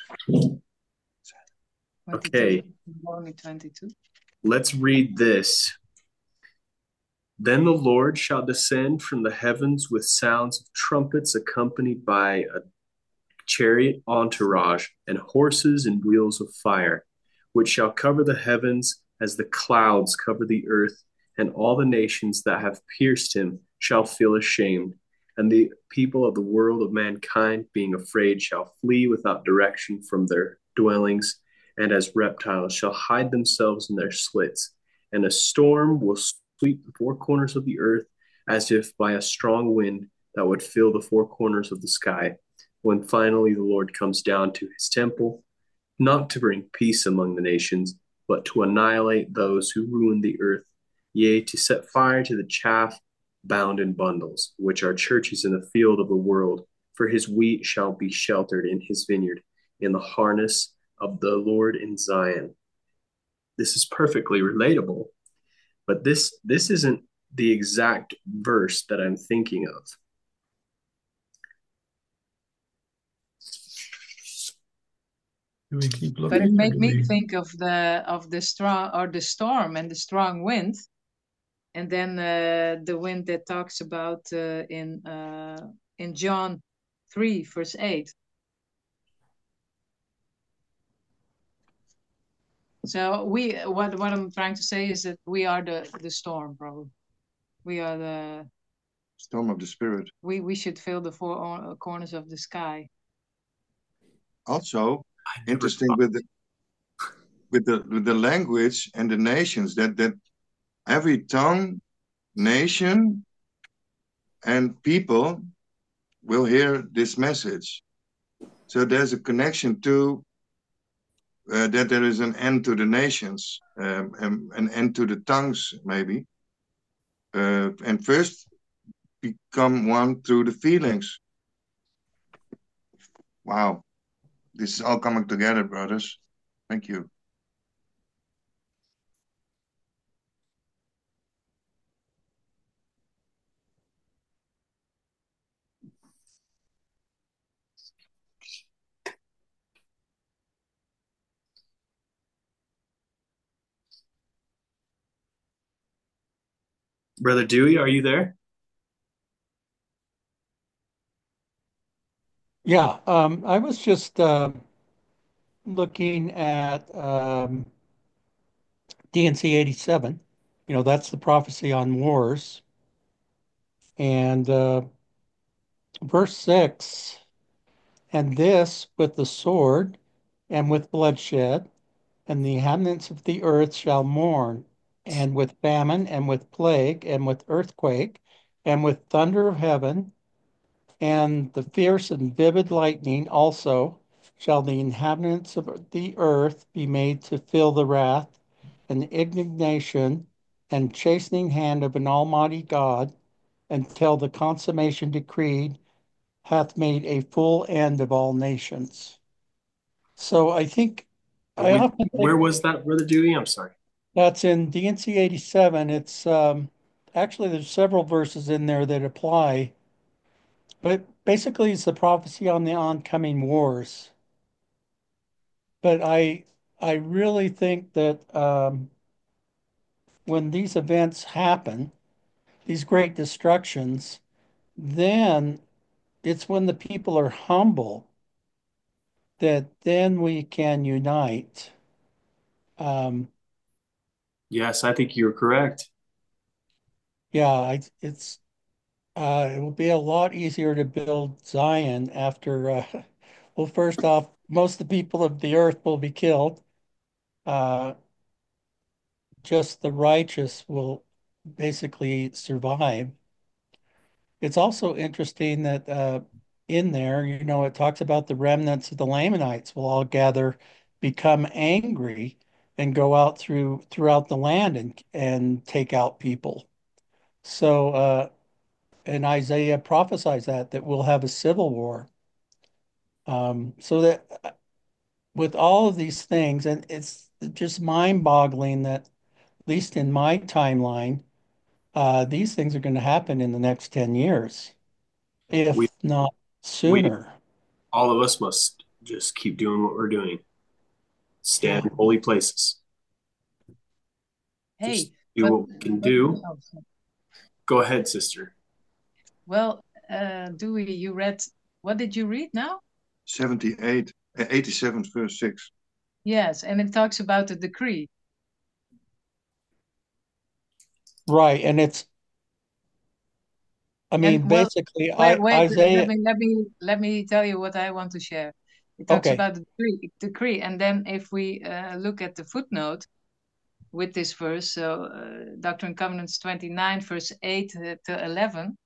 Okay. twenty-two. Let's read this. Then the Lord shall descend from the heavens with sounds of trumpets, accompanied by a chariot entourage and horses and wheels of fire, which shall cover the heavens as the clouds cover the earth, and all the nations that have pierced him shall feel ashamed, and the people of the world of mankind, being afraid, shall flee without direction from their dwellings, and as reptiles shall hide themselves in their slits, and a storm will sweep the four corners of the earth as if by a strong wind that would fill the four corners of the sky, when finally the Lord comes down to his temple, not to bring peace among the nations, but to annihilate those who ruin the earth, yea, to set fire to the chaff bound in bundles, which are churches in the field of the world, for his wheat shall be sheltered in his vineyard, in the harness of the Lord in Zion. This is perfectly relatable, but this this isn't the exact verse that I'm thinking of. Do we keep looking? But it made me we... think of the of the strong or the storm and the strong wind. And then uh, the wind that talks about uh, in uh, in John three, verse eight. So we, what what I'm trying to say is that we are the the storm, probably. We are the storm of the spirit. We we should fill the four corners of the sky. Also, interesting with the with the with the language and the nations, that that every tongue, nation, and people will hear this message. So there's a connection to uh, that there is an end to the nations, um, and an end to the tongues, maybe. Uh, and first become one through the feelings. Wow. This is all coming together, brothers. Thank you. Brother Dewey, are you there? Yeah, um, I was just uh, looking at um, D and C eighty-seven. You know, that's the prophecy on wars. And uh, verse six, and this with the sword and with bloodshed, and the inhabitants of the earth shall mourn, and with famine, and with plague, and with earthquake, and with thunder of heaven, and the fierce and vivid lightning also shall the inhabitants of the earth be made to feel the wrath and indignation and chastening hand of an almighty God until the consummation decreed hath made a full end of all nations. So I think I We, often where think was that, Brother Dewey? I'm sorry. that's in D and C eighty-seven. It's um, actually there's several verses in there that apply, but basically it's the prophecy on the oncoming wars. But I I really think that um, when these events happen, these great destructions, then it's when the people are humble that then we can unite. Um, Yes, I think you're correct. yeah, I, it's uh, it will be a lot easier to build Zion after. Uh, well, first off, most of the people of the earth will be killed. Uh, just the righteous will basically survive. It's also interesting that uh, in there, you know, it talks about the remnants of the Lamanites will all gather, become angry, and go out through throughout the land and and take out people. So, uh, and Isaiah prophesies that that we'll have a civil war. Um, so that uh, with all of these things, and it's just mind-boggling that, at least in my timeline, uh, these things are going to happen in the next ten years, We if not we sooner. all of us must just keep doing what we're doing. Stand Yeah. in holy places. Hey, Just do but, what we can but do. oh, Go ahead, sister. well, uh, Dewey, you read. What did you read now? seventy-eight, uh, eighty-seven, verse six. Yes, and it talks about the decree. Right, and it's, I mean, And well, basically, wait, I wait. Let Isaiah. me let me let me tell you what I want to share. It talks Okay, about the decree, decree, and then if we uh, look at the footnote with this verse, so uh, Doctrine and Covenants twenty-nine, verse eight uh, to eleven.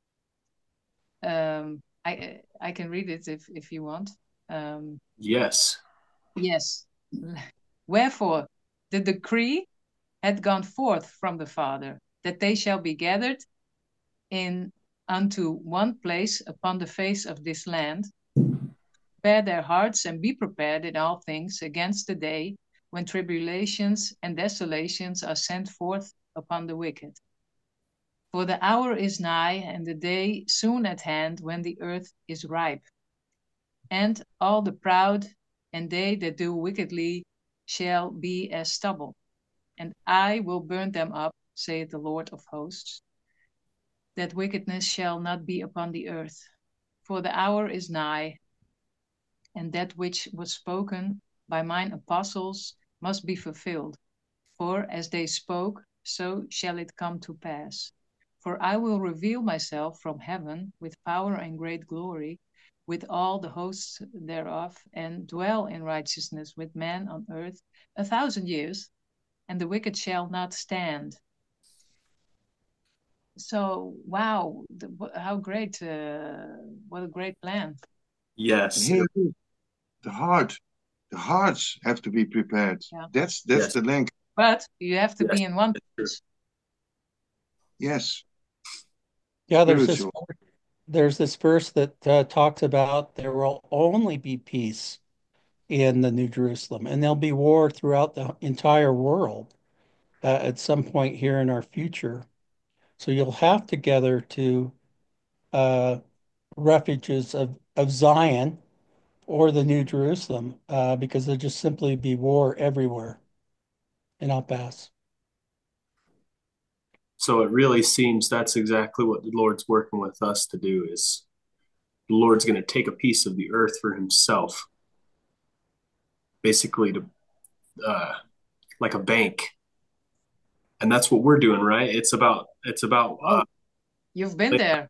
Um, I I can read it if if you want. Um, Yes. yes. Wherefore the decree had gone forth from the Father, that they shall be gathered in unto one place upon the face of this land, prepare their hearts and be prepared in all things against the day when tribulations and desolations are sent forth upon the wicked. For the hour is nigh, and the day soon at hand, when the earth is ripe. And all the proud and they that do wickedly shall be as stubble. And I will burn them up, saith the Lord of hosts, that wickedness shall not be upon the earth. For the hour is nigh, and that which was spoken by mine apostles must be fulfilled. For as they spoke, so shall it come to pass. For I will reveal myself from heaven with power and great glory, with all the hosts thereof, and dwell in righteousness with men on earth a thousand years, and the wicked shall not stand. So, wow, the, how great, uh, what a great plan. Yes. Here, the heart, the hearts have to be prepared. Yeah. That's that's Yes. the link. But you have to Yes. be in one place. Yes. Yeah, there's this Spiritual. there's this verse that uh, talks about there will only be peace in the New Jerusalem, and there'll be war throughout the entire world uh, at some point here in our future. So you'll have to gather to uh, refuges of, of Zion or the New Jerusalem uh, because there'll just simply be war everywhere in El Paso. So it really seems that's exactly what the Lord's working with us to do is the Lord's going to take a piece of the earth for himself, basically to uh, like a bank. And that's what we're doing, right? It's about, it's about, uh, Oh, you've been there.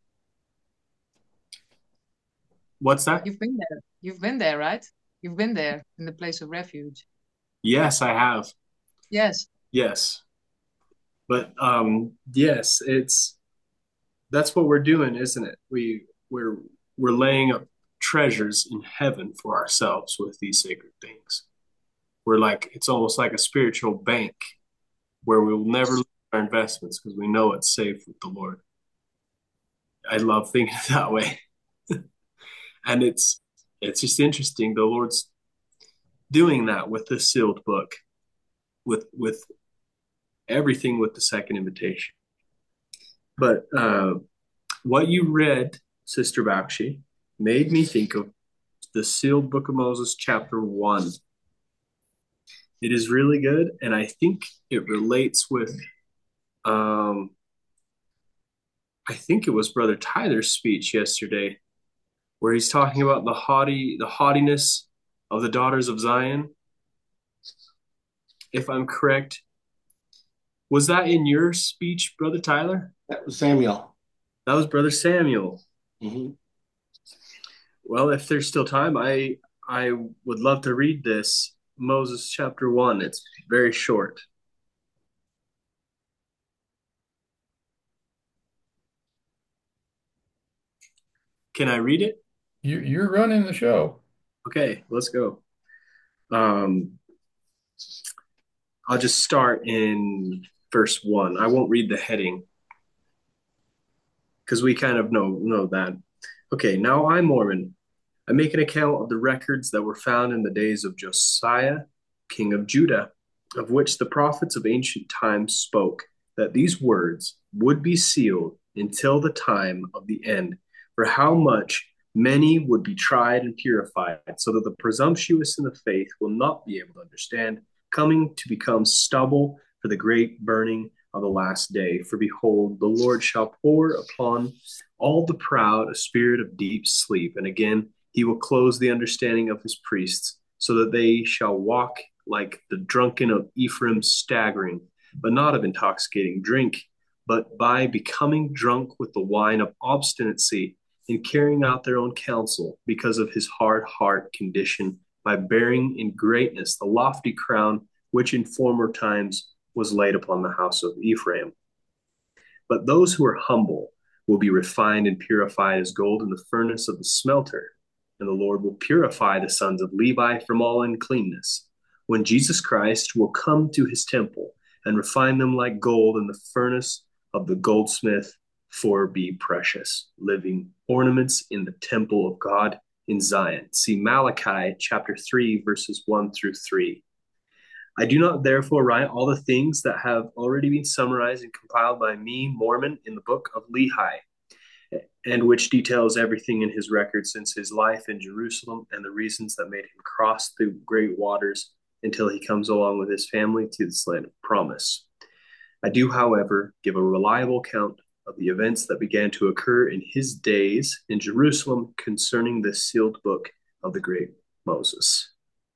what's that? You've been there. You've been there, right? You've been there in the place of refuge. Yes, I have. Yes. Yes. But um, yes, it's, that's what we're doing, isn't it? We, we're, we're laying up treasures in heaven for ourselves with these sacred things. We're like, it's almost like a spiritual bank where we'll never lose our investments because we know it's safe with the Lord. I love thinking that way. And it's it's just interesting. The Lord's doing that with the sealed book, with with everything with the second invitation. But uh, what you read, Sister Bakshi, made me think of the sealed book of Moses, chapter one. It is really good, and I think it relates with um, I think it was Brother Tyler's speech yesterday, where he's talking about the haughty, the haughtiness of the daughters of Zion. If I'm correct, was that in your speech, Brother Tyler? That was Samuel. That was Brother Samuel. Mm-hmm. Well, if there's still time, I I would love to read this Moses chapter one. It's very short. Can I read it? You, you're running the show. Okay, let's go. Um, I'll just start in verse one. I won't read the heading because we kind of know know that. Okay, now I, Mormon, I make an account of the records that were found in the days of Josiah, king of Judah, of which the prophets of ancient times spoke, that these words would be sealed until the time of the end, for how much many would be tried and purified, so that the presumptuous in the faith will not be able to understand, coming to become stubble for the great burning of the last day. For behold, the Lord shall pour upon all the proud a spirit of deep sleep, and again he will close the understanding of his priests, so that they shall walk like the drunken of Ephraim, staggering, but not of intoxicating drink, but by becoming drunk with the wine of obstinacy, in carrying out their own counsel, because of his hard heart condition, by bearing in greatness the lofty crown which in former times was laid upon the house of Ephraim. But those who are humble will be refined and purified as gold in the furnace of the smelter, and the Lord will purify the sons of Levi from all uncleanness, when Jesus Christ will come to his temple and refine them like gold in the furnace of the goldsmith, for be precious, living ornaments in the temple of God in Zion. See Malachi chapter three, verses one through three. I do not therefore write all the things that have already been summarized and compiled by me, Mormon, in the book of Lehi, and which details everything in his record since his life in Jerusalem and the reasons that made him cross through great waters until he comes along with his family to this land of promise. I do, however, give a reliable account of the events that began to occur in his days in Jerusalem concerning the sealed book of the great Moses.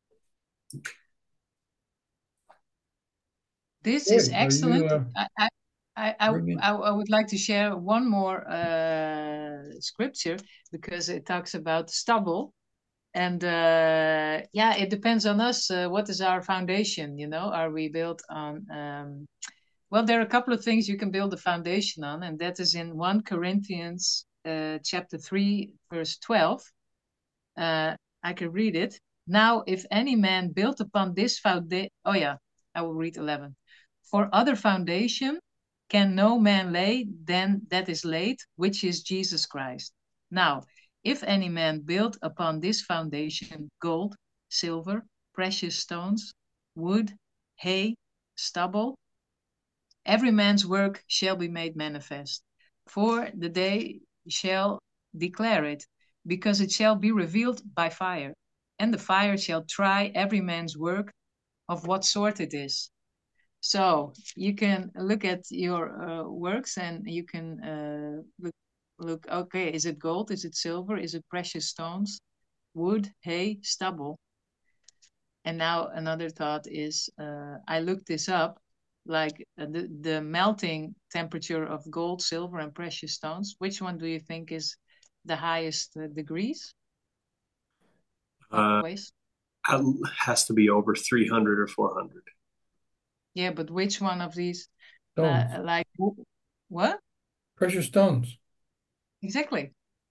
This Good. is Are you, excellent. uh, I, I, I, I, bringing- I I would like to share one more uh, scripture because it talks about stubble. And uh, yeah, it depends on us. Uh, what is our foundation? You know, are we built on? Um, well, there are a couple of things you can build a foundation on, and that is in First Corinthians uh, chapter three, verse twelve. Uh, I can read it. Now, if any man built upon this foundation, oh yeah, I will read eleven. For other foundation can no man lay than that is laid, which is Jesus Christ. Now, if any man build upon this foundation gold, silver, precious stones, wood, hay, stubble, every man's work shall be made manifest. For the day shall declare it, because it shall be revealed by fire. And the fire shall try every man's work of what sort it is. So you can look at your uh, works and you can uh, look, look, okay, is it gold? Is it silver? Is it precious stones? Wood, hay, stubble? And now another thought is, uh, I looked this up, like uh, the, the melting temperature of gold, silver, and precious stones. Which one do you think is the highest uh, degrees? Uh, Always. has to be over three hundred or four hundred. Yeah, but which one of these? Stones. Uh, like what? Precious stones. Exactly.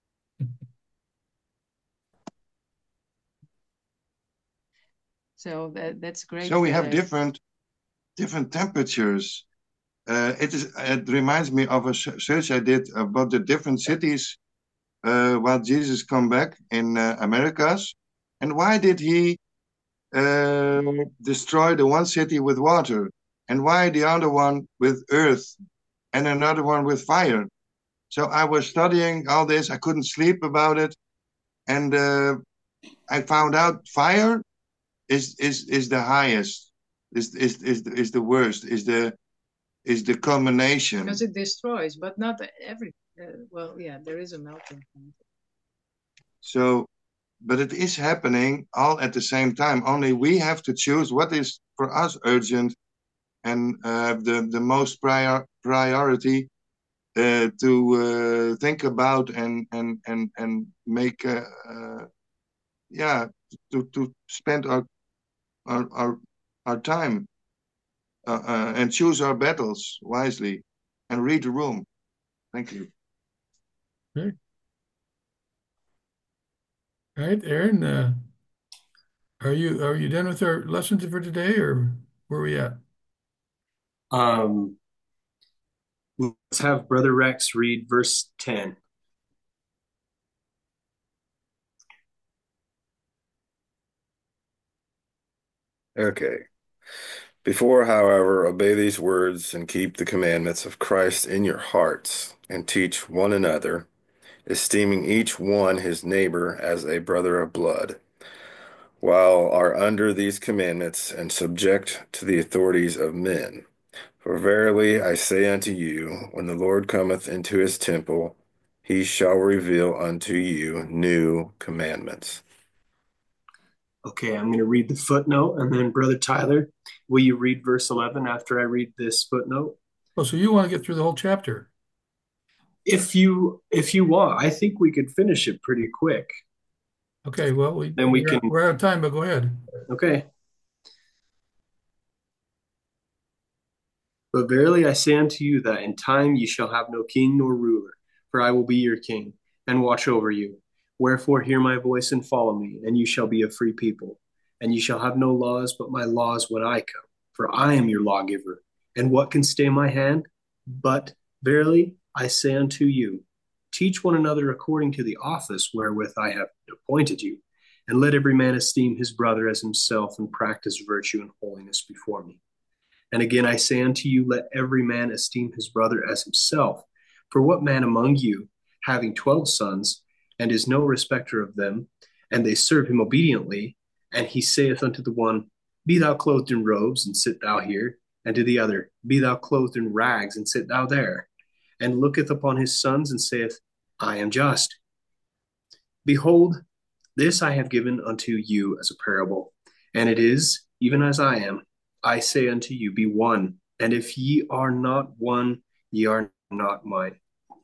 So that that's great. So we have uh, different different temperatures. Uh, it is. It reminds me of a se- search I did about the different cities uh, while Jesus come back in uh, Americas, and why did he uh, destroy the one city with water, and why the other one with earth, and another one with fire? So I was studying all this. I couldn't sleep about it, and uh, I found out fire is is is the highest, is is is the, is the worst, is the is the culmination. because it destroys, but not every. Uh, well, yeah, there is a melting point. So, but it is happening all at the same time. Only we have to choose what is for us urgent and uh, the the most prior priority uh, to uh, think about and and and and make uh, uh, yeah to to spend our our our, our time uh, uh, and choose our battles wisely and read the room. Thank you. Okay. All right, Aaron, uh, are you are you done with our lessons for today, or where are we at? Um, let's have Brother Rex read verse ten. Okay. Before, however, obey these words and keep the commandments of Christ in your hearts, and teach one another, esteeming each one his neighbor as a brother of blood, while are under these commandments, and subject to the authorities of men. For verily I say unto you, when the Lord cometh into his temple, he shall reveal unto you new commandments. Okay, I'm going to read the footnote, and then Brother Tyler, will you read verse eleven after I read this footnote? Oh, so you want to get through the whole chapter? If you if you want, I think we could finish it pretty quick. Okay, well, we, Then we we're, can- we're out of time, but go ahead. Okay. But verily I say unto you that in time ye shall have no king nor ruler, for I will be your king, and watch over you. Wherefore hear my voice and follow me, and you shall be a free people. And ye shall have no laws but my laws when I come, for I am your lawgiver. And what can stay my hand? But verily I say unto you, teach one another according to the office wherewith I have appointed you, and let every man esteem his brother as himself, and practice virtue and holiness before me. And again I say unto you, let every man esteem his brother as himself. For what man among you, having twelve sons, and is no respecter of them, and they serve him obediently, and he saith unto the one, be thou clothed in robes, and sit thou here, And to the other, Be thou clothed in rags, and sit thou there. And looketh upon his sons, and saith, I am just. Behold, this I have given unto you as a parable. And it is, even as I am. I say unto you, Be one. And if ye are not one, ye are not mine.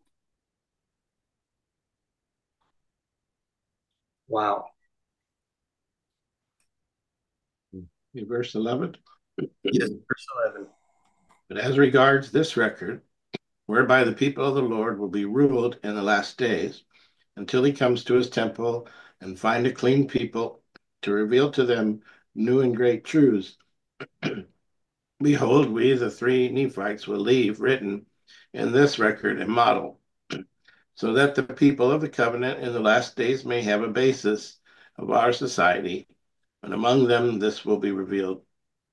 Wow. In verse eleven. Yes, verse eleven. But as regards this record, whereby the people of the Lord will be ruled in the last days, until he comes to his temple and find a clean people to reveal to them new and great truths. Behold, we, the three Nephites, will leave written in this record a model, so that the people of the covenant in the last days may have a basis of our society, and among them this will be revealed.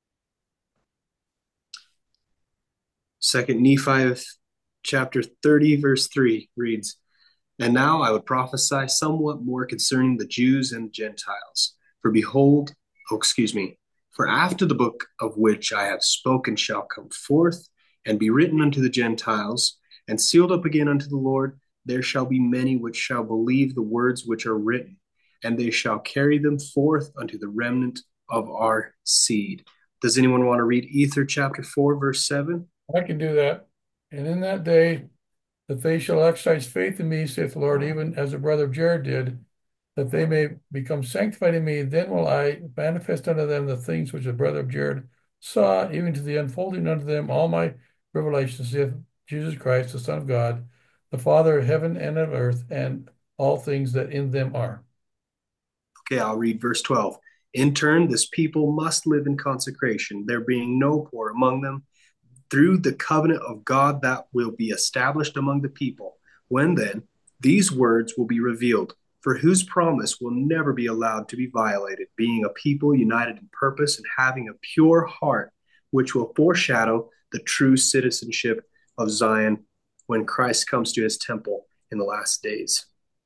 Second Nephi chapter thirty, verse three reads, And now I would prophesy somewhat more concerning the Jews and Gentiles. For behold, oh, excuse me, for after the book of which I have spoken shall come forth, and be written unto the Gentiles, and sealed up again unto the Lord, there shall be many which shall believe the words which are written, and they shall carry them forth unto the remnant of our seed. Does anyone want to read Ether chapter four, verse seven? I can do that. And in that day, that they shall exercise faith in me, saith the Lord, even as the brother of Jared did, that they may become sanctified in me. Then will I manifest unto them the things which the brother of Jared saw, even to the unfolding unto them all my revelations, saith Jesus Christ, the Son of God, the Father of heaven and of earth, and all things that in them are. Okay, I'll read verse twelve. In turn, this people must live in consecration, there being no poor among them, through the covenant of God that will be established among the people. When then these words will be revealed, for whose promise will never be allowed to be violated, being a people united in purpose and having a pure heart, which will foreshadow the true citizenship of Zion when Christ comes to his temple in the last days.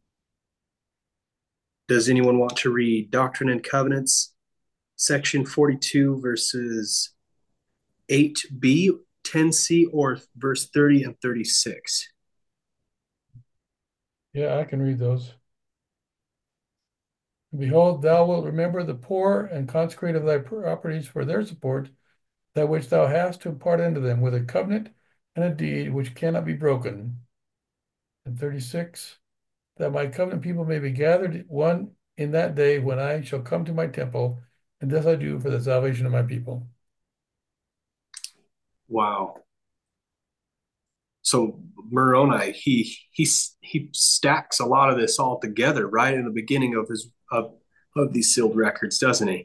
Does anyone want to read Doctrine and Covenants, section forty-two, verses eight b, ten c, or verse thirty and thirty-six? Yeah, I can read those. Behold, thou wilt remember the poor and consecrate of thy properties for their support, that which thou hast to impart unto them with a covenant and a deed which cannot be broken. And thirty-six, that my covenant people may be gathered one in that day when I shall come to my temple, and this I do for the salvation of my people. Wow. So Moroni, he he he stacks a lot of this all together right in the beginning of his of of these sealed records, doesn't he?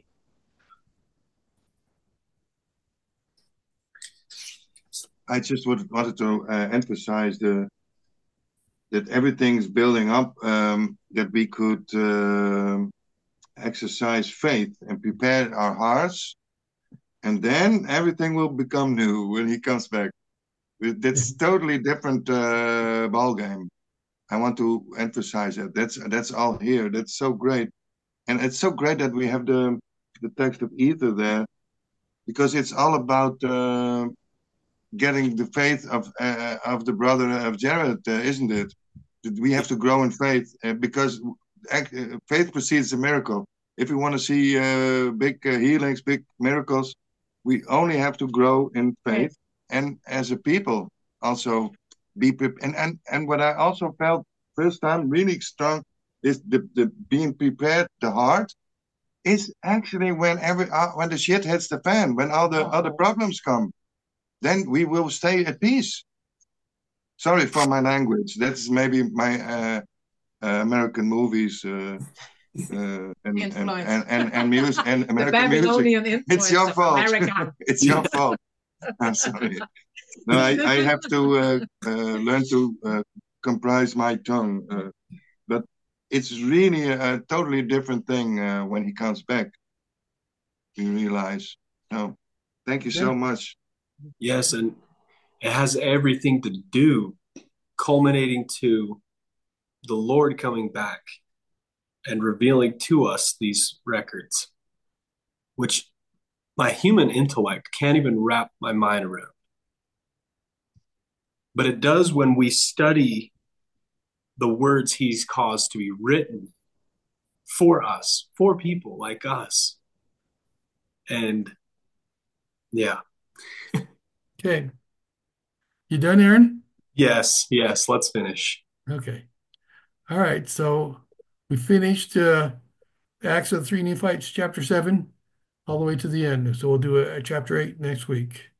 I just would, wanted to uh, emphasize the that everything's building up, um, that we could uh, exercise faith and prepare our hearts, and then everything will become new when he comes back. That's totally different uh, ball game. I want to emphasize that. That's that's all here. That's so great, and it's so great that we have the the text of Ether there, because it's all about uh, getting the faith of uh, of the brother of Jared, uh, isn't it? That we have to grow in faith, uh, because uh, faith precedes a miracle. If we want to see uh, big uh, healings, big miracles, we only have to grow in faith, and as a people also be prepared. And, and and what I also felt first time really strong is the, the being prepared. The heart is actually when every uh, when the shit hits the fan, when all the other problems come, then we will stay at peace. Sorry for my language. That's maybe my uh, uh, American movies uh, uh, and, and, and, and, and music and American music. It's your fault. It's your fault. I'm sorry. No, I, I have to uh, uh, learn to uh, comprise my tongue. Uh, but it's really a, a totally different thing uh, when he comes back. You realize. So, thank you so much. Yes, and it has everything to do, culminating to the Lord coming back and revealing to us these records, which my human intellect can't even wrap my mind around. But it does when we study the words he's caused to be written for us, for people like us. And yeah. Okay. You done, Aaron? Yes, yes, let's finish. Okay. All right. So we finished uh, Acts of the Three Nephites, chapter seven, all the way to the end. So we'll do a, a chapter eight next week.